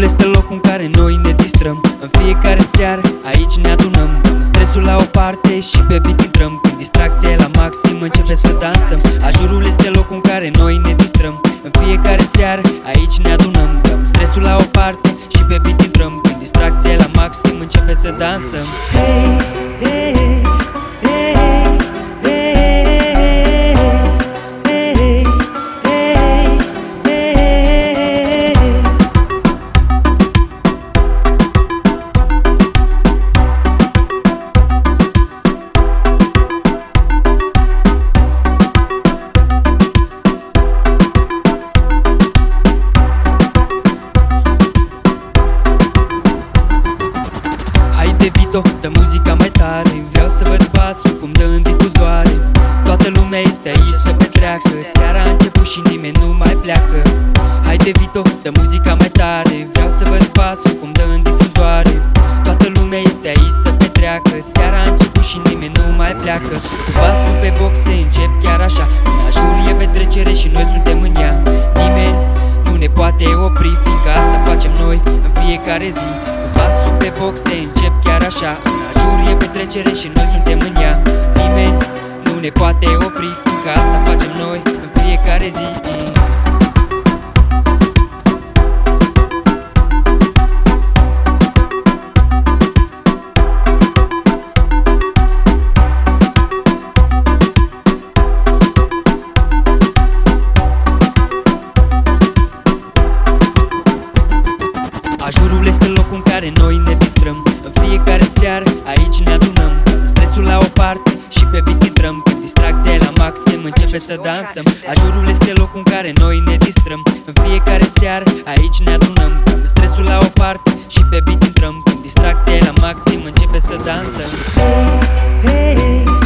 Ajurul este locul în care noi ne distrăm. În fiecare seară aici ne adunăm. Dăm stresul la o parte și pe beat intrăm. Când distracția e la maxim începe să dansăm. Ajurul este locul în care noi ne distrăm. În fiecare seară aici ne adunăm. Dăm stresul la o parte și pe beat intrăm. Când distracția e la maxim începe să dansăm. Hey, hey, hey. Dă muzica mai tare, vreau să văd pasul cum dă în difuzoare. Toată lumea este aici să petreacă. Seara a început și nimeni nu mai pleacă. Haide Vito, dă muzica mai tare, vreau să văd pasul cum dă în difuzoare. Toată lumea este aici să petreacă. Seara a început și nimeni nu mai pleacă. Cu pasul pe boxe încep chiar așa. În ajur e petrecere și noi suntem în ea. Nimeni nu ne poate opri, fiindcă asta facem noi în fiecare zi. Cu pasul pe boxe încep chiar așa. În ajur e petrecere și noi suntem în ea. Nimeni nu ne poate opri, fiindcă asta facem noi în fiecare zi. Ajurul este locul în care noi ne distrăm. În fiecare seară aici ne adunăm. Stresul la o parte și pe beat intrăm. Când distracția e la maxim începe să dansăm. Ajurul este locul în care noi ne distrăm. În fiecare seară aici ne adunăm. Stresul la o parte și pe beat intrăm. Când distracția e la maxim începe să dansăm. Hey, hey, hey.